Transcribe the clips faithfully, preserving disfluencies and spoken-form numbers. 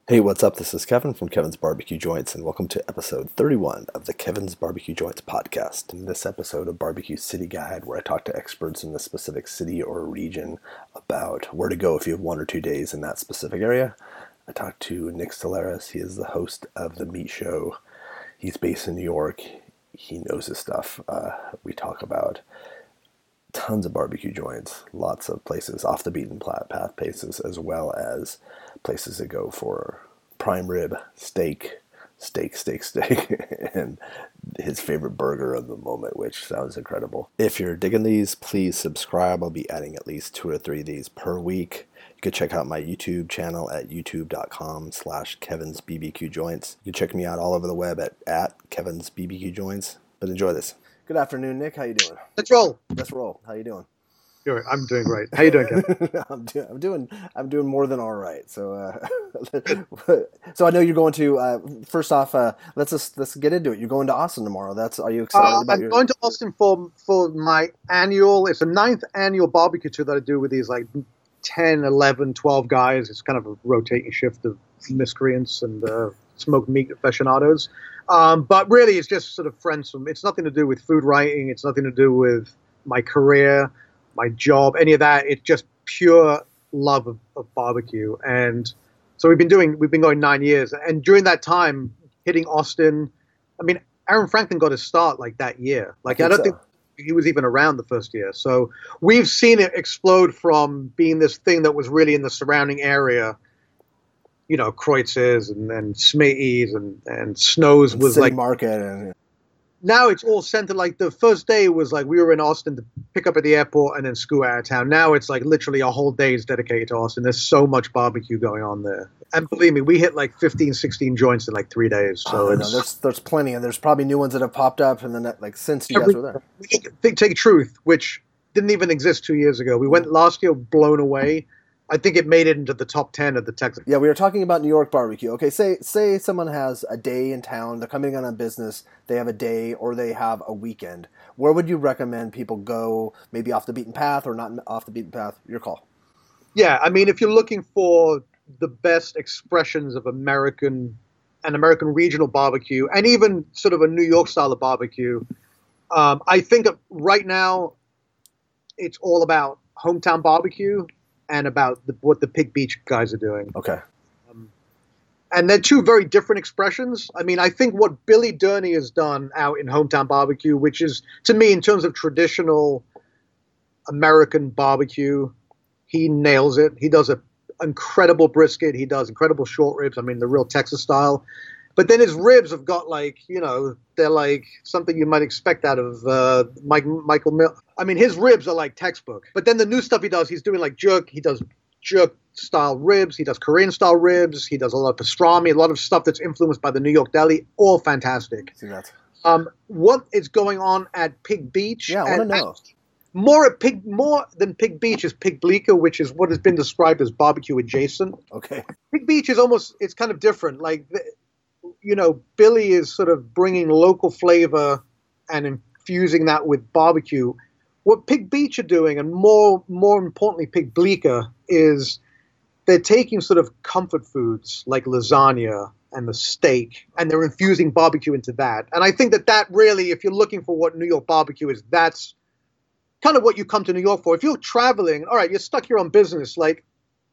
Hey, what's up? This is Kevin from Kevin's Barbecue Joints, and welcome to episode thirty-one of the Kevin's Barbecue Joints podcast. In this episode of Barbecue City Guide, where I talk to experts in the specific city or region about where to go if you have one or two days in that specific area, I talked to Nick Stellaris. He is the host of The Meat Show. He's based in New York. He knows his stuff. Uh, we talk about tons of barbecue joints, lots of places off the beaten path places, as well as places that go for prime rib, steak, steak, steak, steak, and his favorite burger of the moment, which sounds incredible. If you're digging these, please subscribe. I'll be adding at least two or three of these per week. You can check out my YouTube channel at youtube.com slash Kevin's BBQ Joints. You can check me out all over the web at, at Kevin's B B Q Joints. But enjoy this. Good afternoon, Nick. How you doing? Let's roll. Let's roll. How you doing? Good. I'm doing great. How you doing, Kevin? I'm, do- I'm doing. I'm doing more than all right. So, uh, so I know you're going to. Uh, first off, uh, let's just let's get into it. You're going to Austin tomorrow. That's. Are you excited Uh, about I'm your? going to Austin for for my annual. It's a ninth annual barbecue tour that I do with these like ten, eleven, twelve guys. It's kind of a rotating shift of miscreants and uh, smoked meat aficionados. Um, but really, it's just sort of friends from. It's nothing to do with food writing. It's nothing to do with my career, my job, any of that. It's just pure love of, of barbecue. And so we've been doing, we've been going nine years. And during that time, hitting Austin, I mean, Aaron Franklin got his start like that year. Like, I, I don't so. think he was even around the first year. So we've seen it explode from being this thing that was really in the surrounding area. You know, Kreutz's and, and Smitty's and, and Snow's was City like Market. And now it's all centered. Like the first day was like we were in Austin to pick up at the airport and then scoot out of town. Now it's like literally a whole day is dedicated to Austin. There's so much barbecue going on there. And believe me, we hit like fifteen, sixteen joints in like three days. So oh, it's, no, there's there's plenty, and there's probably new ones that have popped up, and then like since you guys were there. Take, take Truth, which didn't even exist two years ago. We went last year, blown away. I think it made it into the top ten of the Texas. Yeah, we were talking about New York barbecue. Okay, say say someone has a day in town, they're coming on a business, they have a day or they have a weekend. Where would you recommend people go, maybe off the beaten path or not off the beaten path? Your call. Yeah, I mean, if you're looking for the best expressions of American and American regional barbecue, and even sort of a New York style of barbecue, um, I think right now it's all about hometown barbecue and about the, what the Pig Beach guys are doing. Okay. Um, and they're two very different expressions. I mean, I think what Billy Durney has done out in Hometown Barbecue, which is, to me, in terms of traditional American barbecue, he nails it. He does an incredible brisket. He does incredible short ribs. I mean, the real Texas style. But then his ribs have got like, you know, they're like something you might expect out of uh, Mike, Michael Mill. I mean, his ribs are like textbook. But then the new stuff he does, he's doing like jerk. He does jerk style ribs. He does Korean style ribs. He does a lot of pastrami, a lot of stuff that's influenced by the New York deli. All fantastic. See that? Um, what is going on at Pig Beach? Yeah, I want to know. More at Pig, more than Pig Beach is Pig Bleecker, which is what has been described as barbecue adjacent. Okay. Pig Beach is almost, it's kind of different. Like, you know, Billy is sort of bringing local flavor and infusing that with barbecue. What Pig Beach are doing, and more more importantly, Pig Bleecker, is they're taking sort of comfort foods like lasagna and the steak, and they're infusing barbecue into that. And I think that that really, if you're looking for what New York barbecue is, that's kind of what you come to New York for. If you're traveling, all right, you're stuck here on business. Like,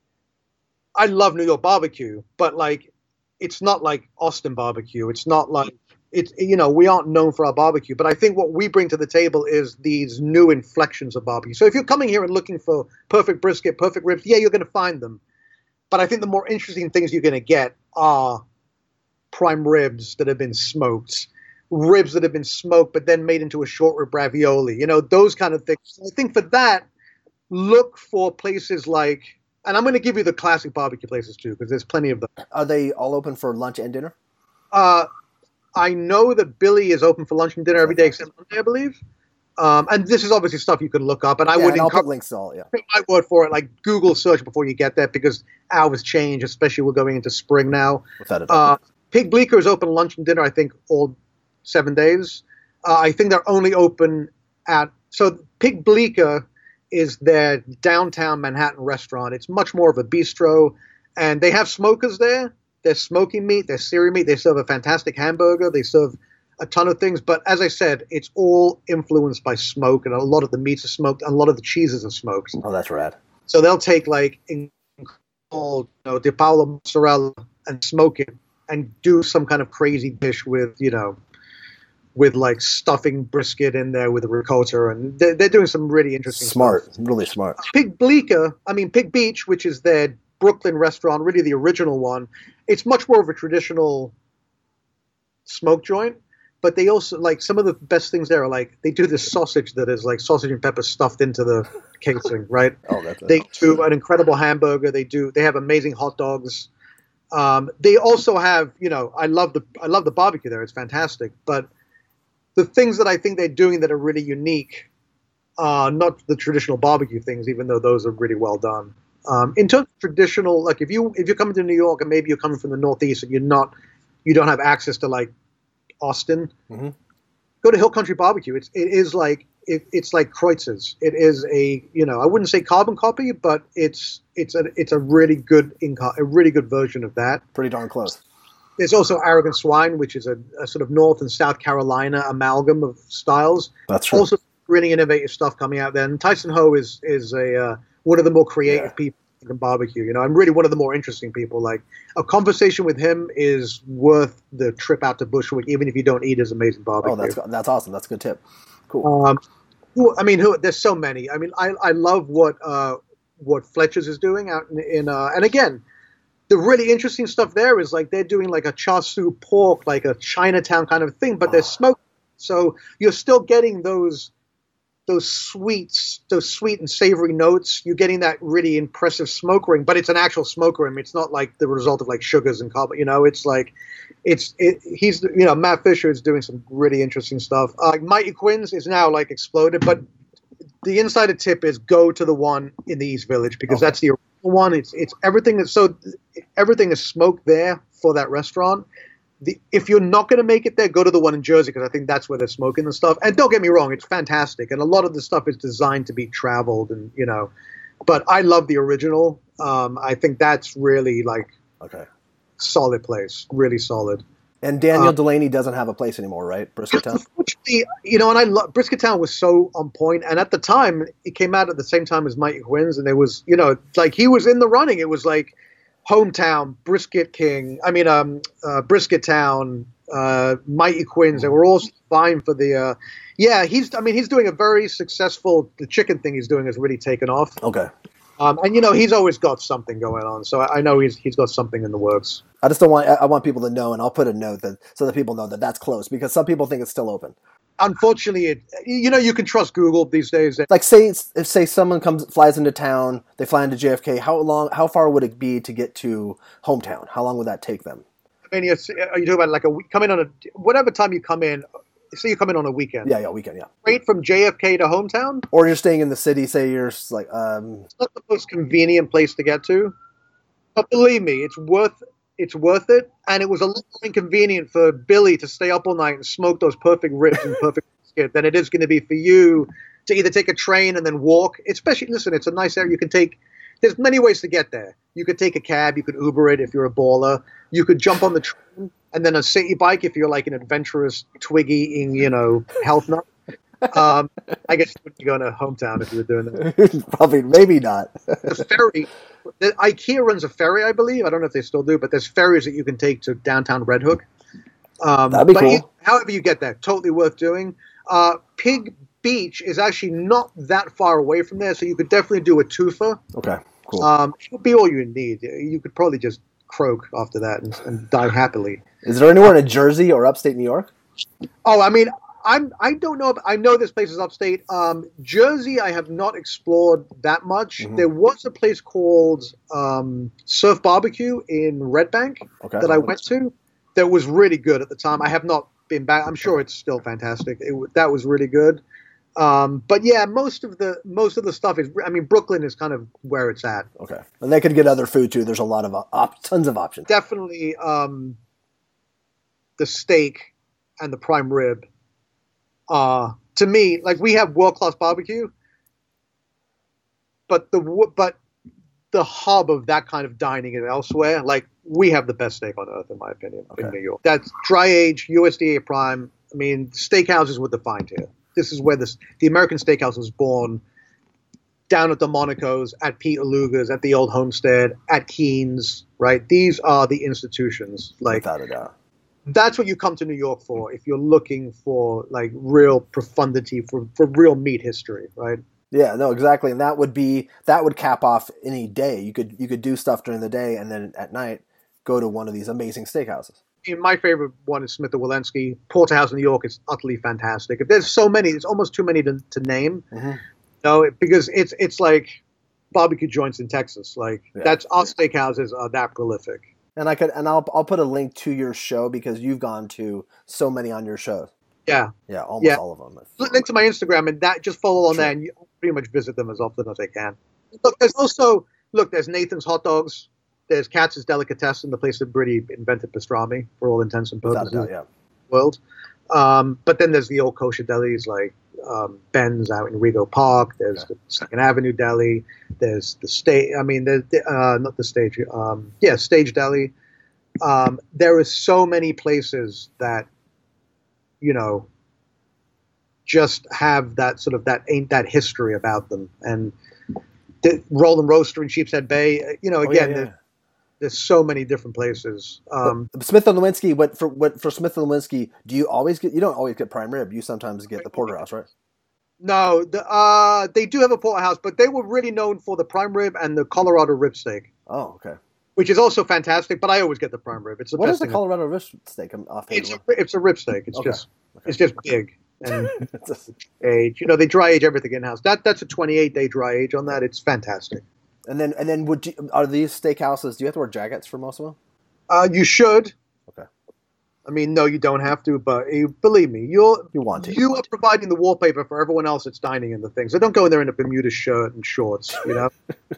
I love New York barbecue, but like, it's not like Austin barbecue. It's not like it's, you know, we aren't known for our barbecue, but I think what we bring to the table is these new inflections of barbecue. So if you're coming here and looking for perfect brisket, perfect ribs, yeah, you're going to find them. But I think the more interesting things you're going to get are prime ribs that have been smoked, ribs that have been smoked, but then made into a short rib ravioli, you know, those kind of things. I think for that, look for places like, and I'm going to give you the classic barbecue places too, because there's plenty of them. Are they all open for lunch and dinner? Uh, I know that Billy is open for lunch and dinner every day except Monday, I believe. Um, and this is obviously stuff you can look up. And I yeah, would and I'll encourage, put links to all, yeah. take my word for it, like Google search before you get there, because hours change, especially we're going into spring now. Without a doubt. Uh, Pig Bleecker is open lunch and dinner, I think, all seven days. Uh, I think they're only open at, so Pig Bleecker is their downtown Manhattan restaurant. It's much more of a bistro, and they have smokers there, They're smoking meat. They're searing meat. They serve a fantastic hamburger. They serve a ton of things. But as I said, it's all influenced by smoke, and a lot of the meats are smoked, and a lot of the cheeses are smoked. Oh, that's rad. So they'll take like incredible, you know, Di Paolo mozzarella and smoke it and do some kind of crazy dish with, you know, with like stuffing brisket in there with a ricotta, and they're, they're doing some really interesting smart, stuff. really smart. Pig Bleecker, I mean Pig Beach, which is their Brooklyn restaurant, really the original one. It's much more of a traditional smoke joint, but they also like some of the best things there are like they do this sausage that is like sausage and pepper stuffed into the casing, right? Oh, that's they do an incredible hamburger. They do they have amazing hot dogs. Um, they also have, you know, I love the I love the barbecue there. It's fantastic, but the things that I think they're doing that are really unique, uh, not the traditional barbecue things, even though those are really well done. Um, in terms of traditional, like if you if you're coming to New York and maybe you're coming from the Northeast and you're not, you don't have access to like Austin, mm-hmm. go to Hill Country Barbecue. It's it is like it, it's like Kreutz's. It is a, you know, I wouldn't say carbon copy, but it's it's a it's a really good inco- a really good version of that. Pretty darn close. There's also Arrogant Swine, which is a, a sort of North and South Carolina amalgam of styles. That's true. Also, really innovative stuff coming out there. And Tyson Ho is is a uh, one of the more creative yeah. people in barbecue. You know, I'm really one of the more interesting people. Like a conversation with him is worth the trip out to Bushwick, even if you don't eat his amazing barbecue. Oh, that's that's awesome. That's a good tip. Cool. Um, who, I mean, who, there's so many. I mean, I I love what uh what Fletcher's is doing out in, in uh, and again. The really interesting stuff there is like they're doing like a char siu pork, like a Chinatown kind of thing, but they're smoked. So you're still getting those those sweets, those sweet and savory notes. You're getting that really impressive smoke ring, but it's an actual smoke ring. It's not like the result of like sugars and carbon. You know, it's like it's it, he's you know Matt Fisher is doing some really interesting stuff. Uh, Mighty Quinn's is now like exploded, but the insider tip is go to the one in the East Village because okay. that's the one. It's it's everything is so everything is smoked there for that restaurant. The, if you're not going to make it there, go to the one in Jersey because I think that's where they're smoking the stuff. And don't get me wrong, it's fantastic, and a lot of the stuff is designed to be traveled, and you know. But I love the original. Um, I think that's really like okay, solid place, really solid. And Daniel um, Delaney doesn't have a place anymore, right? Brisketown? Unfortunately, you know, and I love Brisketown was so on point, and at the time, it came out at the same time as Mighty Quinn's, and there was, you know, like he was in the running. It was like Hometown, Brisket King, I mean, um, uh, Brisketown, uh, Mighty Quinn's. They were all vying for the, uh, yeah, he's, I mean, he's doing a very successful, the chicken thing he's doing has really taken off. Okay. Um, and you know he's always got something going on, so I, I know he's he's got something in the works. I just don't want I want people to know, and I'll put a note that so that people know that that's close because some people think it's still open. Unfortunately, it you know you can trust Google these days. Like say if say someone comes flies into town, they fly into J F K. How long? How far would it be to get to Hometown? How long would that take them? I mean, you're, are you talking about like a week? Come in on a whatever time you come in. Say you come in on a weekend. Yeah, yeah, weekend, yeah. Straight from J F K to Hometown? Or you're staying in the city, say you're like... Um... It's not the most convenient place to get to. But believe me, it's worth it's worth it. And it was a little inconvenient for Billy to stay up all night and smoke those perfect ribs and perfect brisket than it is going to be for you to either take a train and then walk. Especially, listen, it's a nice area. You can take... There's many ways to get there. You could take a cab. You could Uber it if you're a baller. You could jump on the train and then a city bike if you're like an adventurous, twig-eating, you know, health nut. Um, I guess you wouldn't be going to Hometown if you were doing that. Probably, maybe not. The ferry, the, IKEA runs a ferry, I believe. I don't know if they still do, but there's ferries that you can take to downtown Red Hook. Um, That'd be but cool. You, however you get there, totally worth doing. Uh, Pig Beach is actually not that far away from there, so you could definitely do a twofer. Okay, cool. Um, it would be all you need. You could probably just croak after that and, and die happily. Is there anywhere in Jersey or upstate New York? Oh, I mean, I'm. I don't know. If, I know this place is upstate. Um, Jersey, I have not explored that much. Mm-hmm. There was a place called um, Surf Barbecue in Red Bank okay. that I went to. That was really good at the time. I have not been back. I'm sure it's still fantastic. It, that was really good. Um, but yeah, most of the most of the stuff is. I mean, Brooklyn is kind of where it's at. Okay, and they could get other food too. There's a lot of op- tons of options. Definitely, um, the steak and the prime rib. Uh, to me, like we have world class barbecue, but the but the hub of that kind of dining is elsewhere. Like we have the best steak on earth, in my opinion, Okay. in New York. That's dry age, U S D A prime. I mean, steakhouses were defined here. This is where this, the American steakhouse was born, down at the Monaco's, at Pete Aluga's, at the Old Homestead, at Keen's, right? These are the institutions. Like, Without a doubt. that's what you come to New York for if you're looking for like real profundity, for, for real meat history, right? Yeah, no, exactly. And that would be, that would cap off any day. You could, you could do stuff during the day and then at night go to one of these amazing steakhouses. My favorite one is Smith and Walensky. Porterhouse in New York is utterly fantastic. There's so many, there's almost too many to, to name. Mm-hmm. No, because it's it's like barbecue joints in Texas. Like Yeah. that's our steakhouses are that prolific. And I could, and I'll, I'll put a link to your show because you've gone to so many on your show. Yeah, Yeah, almost Yeah. all of them. link to my Instagram and that just follow on Sure. there, and you pretty much visit them as often as I can. Look, there's also look, there's Nathan's Hot Dogs. There's Katz's Delicatessen, the place that Brady invented pastrami for all intents and Without a purposes. doubt, yeah. in the world. Um, but then there's the old kosher delis like um, Ben's out in Rego Park. There's Okay. the Second Avenue Deli. There's the stage. I mean, there's the, uh, not the stage. Um, yeah, Stage Deli. Um, there are so many places that, you know, just have that sort of that ain't that history about them. And the Roland Roaster in Sheepshead Bay. You know, Oh, again, yeah, yeah. there- there's so many different places. Um, But Smith and Lewinsky, what for what for Smith and Lewinsky, do you always get, you don't always get prime rib, you sometimes get the porterhouse, right? No, the, uh, they do have a porterhouse, but they were really known for the prime rib and the Colorado rib steak, Oh, okay. which is also fantastic. But I always get the prime rib. It's the What best is the thing. Colorado rib steak? I'm off. It's a, it's a rib steak. It's Okay. just Okay. it's just big and It's just- age. You know, they dry age everything in house. That that's a twenty-eight day dry age on that. It's fantastic. and then and then would you, are these steakhouses? Do you have to wear jackets for most of them? Uh, you should. Okay. I mean, no, you don't have to, but uh, believe me, you're You want to? you are providing the wallpaper for everyone else that's dining in the thing. So don't go in there in a Bermuda shirt and shorts. You know.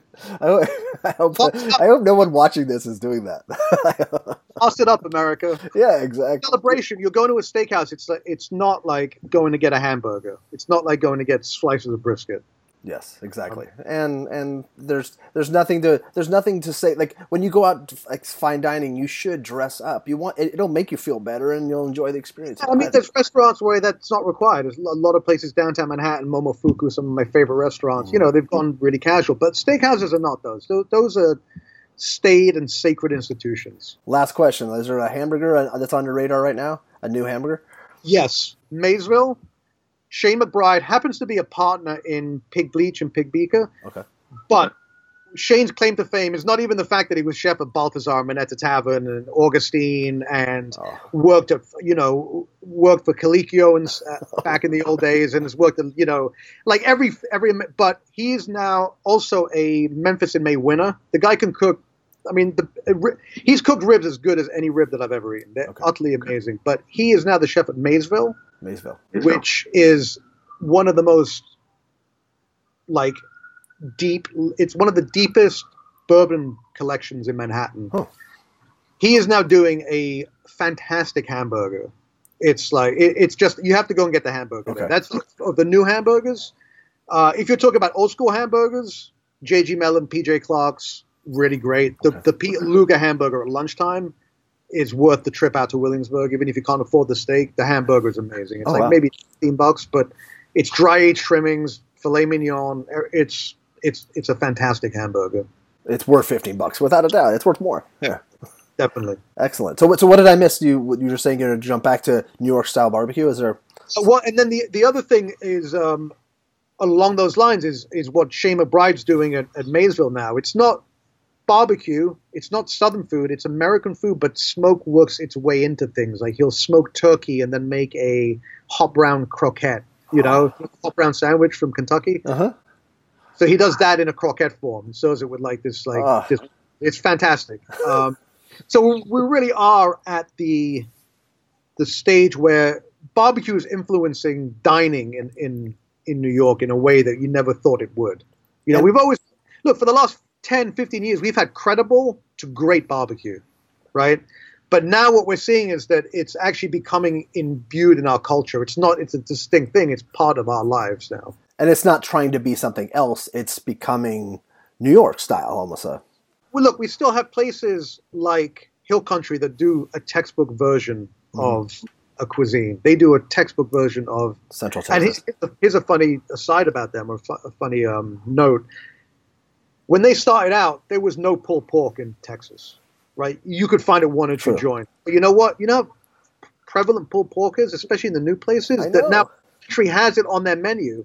I hope, I hope I hope no one watching this is doing that. Toss it up, America. Yeah, exactly. Celebration. You're going to a steakhouse. It's like, it's not like going to get a hamburger. It's not like going to get slices of brisket. Yes, exactly. And and there's there's nothing to there's nothing to say, like when you go out to like fine dining, you should dress up. You want it, it'll make you feel better and you'll enjoy the experience. I mean, there's restaurants where that's not required. There's a lot of places downtown Manhattan, Momofuku, some of my favorite restaurants. You know, they've gone really casual, but steakhouses are not those. Those, those are staid and sacred institutions. Last question: is there a hamburger that's on your radar right now? A new hamburger? Yes, Maysville. Shane McBride happens to be a partner in Pig Bleach and Pig Beaker, Okay. but Shane's claim to fame is not even the fact that he was chef at Balthazar, Minetta Tavern, and Augustine, and Oh. worked at, you know, worked for Colicchio and uh, back in the old days, and has worked at, you know, like every every. But he's now also a Memphis in May winner. The guy can cook. I mean, the, he's cooked ribs as good as any rib that I've ever eaten. They're Okay. utterly amazing. But he is now the chef at Maysville, Maysville. which is one of the most like deep. It's one of the deepest bourbon collections in Manhattan. Huh. He is now doing a fantastic hamburger. It's like it, it's just you have to go and get the hamburger. Okay. There. That's of the new hamburgers. Uh, if you're talking about old school hamburgers, J G Mellon, P J Clark's, really great. The Okay. the Pete Luger hamburger at lunchtime is worth the trip out to Williamsburg, even if you can't afford the steak. The hamburger is amazing. It's Oh, like wow. maybe fifteen bucks, but it's dry aged trimmings, filet mignon. It's it's it's a fantastic hamburger, It's worth fifteen bucks without a doubt. It's worth more. Yeah. definitely. Excellent. So what so what did I miss? You you were saying you're going to jump back to New York style barbecue? Is there? Uh, well, and then the the other thing is um, along those lines is is what Shane McBride's doing at, at Maysville now. It's not barbecue. It's not Southern food. It's American food, but smoke works its way into things. Like he'll smoke turkey and then make a hot brown croquette. You know, hot brown sandwich from Kentucky. Uh huh. So he does that in a croquette form. Serves it with like this, like Ah. this. It's fantastic. Um, so we we really are at the the stage where barbecue is influencing dining in, in, in New York in a way that you never thought it would. You know, And- we've always, look, for the last ten, fifteen years, we've had credible to great barbecue, right? But now what we're seeing is that it's actually becoming imbued in our culture. It's not, it's a distinct thing. It's part of our lives now. And it's not trying to be something else. It's becoming New York style almost. A, well, look, we still have places like Hill Country that do a textbook version mm. of a cuisine. They do a textbook version of Central Texas. And here's, here's a funny aside about them, or a funny um, note. When they started out, there was no pulled pork in Texas, right? You could find it one or two joints. But you know what? You know how prevalent pulled pork is, especially in the new places, that now Country has it on their menu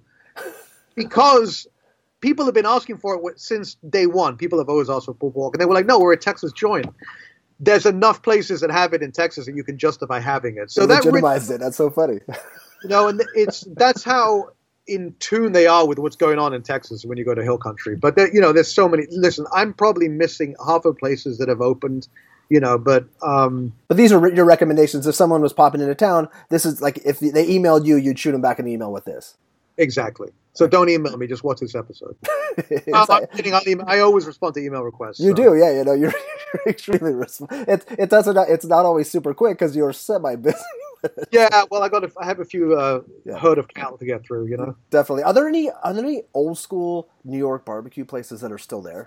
because people have been asking for it since day one. People have always asked for pulled pork, and they were like, no, we're a Texas joint. There's enough places that have it in Texas that you can justify having it. So they that legitimized really, it. That's so funny. You know, and it's that's how in tune they are with what's going on in Texas when you go to Hill Country. But there, you know, there's so many. Listen, I'm probably missing half of places that have opened. You know, but um, but these are your recommendations. If someone was popping into town, this is like if they emailed you, you'd shoot them back an email with this. Exactly. So don't email me. Just watch this episode. no, I'm kidding. I, email, I always respond to email requests. You so. do, yeah. You know, you're, you're extremely responsive. It it doesn't. It's not always super quick because you're semi busy. Yeah, well, I got. A, I have a few uh, yeah. herd of cattle to get through. You know, definitely. Are there any are there any old school New York barbecue places that are still there?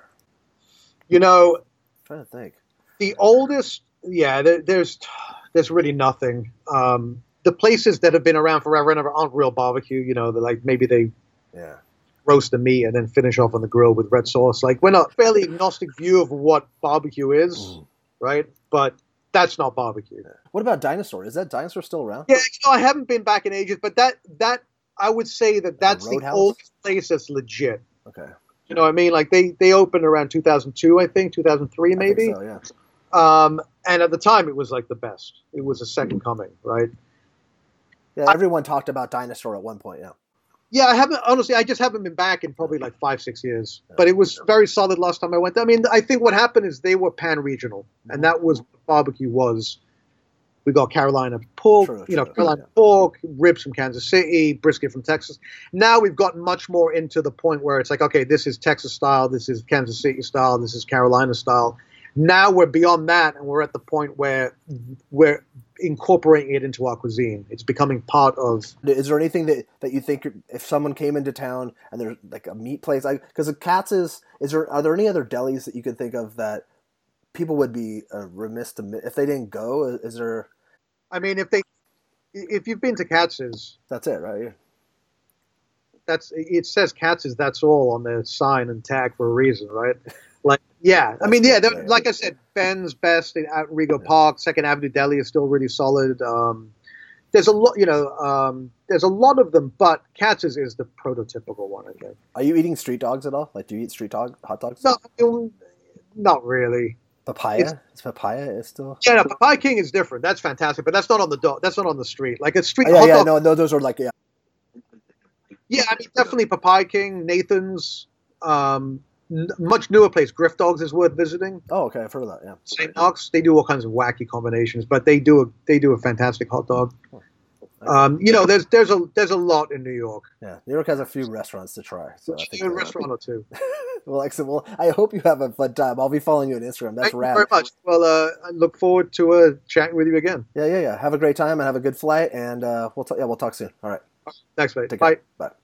You know, I'm trying to think. The oldest, yeah. There, there's there's really nothing. Um, the places that have been around forever and ever aren't real barbecue. You know, they're like maybe they yeah roast the meat and then finish off on the grill with red sauce. Like we're not fairly agnostic view of what barbecue is, mm. right? But that's not barbecue. What about Dinosaur? Is that Dinosaur still around? Yeah, you know, I haven't been back in ages, but that that I would say that that's the oldest place that's legit. Okay. You know what I mean? Like they, they opened around two thousand two, I think, two thousand three maybe. I think so, yeah. Um, and at the time, it was like the best. It was a second coming, right? Yeah, everyone I, talked about Dinosaur at one point, yeah. Yeah, I haven't, honestly, I just haven't been back in probably like five, six years. But it was very solid last time I went. I mean, I think what happened is they were pan-regional, and that was what barbecue was. We got Carolina pork, true, you know, true, Carolina yeah. pork, ribs from Kansas City, brisket from Texas. Now we've gotten much more into the point where it's like, okay, this is Texas style, this is Kansas City style, this is Carolina style. Now we're beyond that, and we're at the point where we're incorporating it into our cuisine. It's becoming part of. Is there anything that, that you think if someone came into town and there's like a meat place, because Katz's, is there are there any other delis that you can think of that people would be uh, remiss to if they didn't go? Is there? I mean, if they, if you've been to Katz's, that's it, right? That's it. Says Katz's. That's all on the sign and tag for a reason, right? Like, yeah. That's I mean, yeah. Like I said, Ben's best in out in Rego yeah. Park. Second Avenue Deli is still really solid. Um, there's a lot, you know. Um, there's a lot of them, but Katz's is the prototypical one, I think. Are you eating street dogs at all? Like, do you eat street dog hot dogs? No, not really. Papaya? It's, is papaya is still? Yeah, no, Papaya King is different. That's fantastic, but that's not on the do- That's not on the street. Like a street. Oh, yeah, hot yeah, dog- no, no, those are like yeah. Yeah, I mean, definitely Papaya King, Nathan's. Um, n- much newer place, Griff Dogs, is worth visiting. Oh, okay, I've heard of that. Yeah, Saint Knox. They do all kinds of wacky combinations, but they do a they do a fantastic hot dog. Oh, um, you know, there's there's a there's a lot in New York. Yeah, New York has a few restaurants to try. So I think a restaurant or two. Well, excellent. Well, I hope you have a fun time. I'll be following you on Instagram. That's Thank rad. you very much. Well, uh, I look forward to uh, chatting with you again. Yeah, yeah, yeah. Have a great time and have a good flight, and uh, we'll t- yeah we'll talk soon. All right. Thanks, mate. Take Bye. Care. Bye.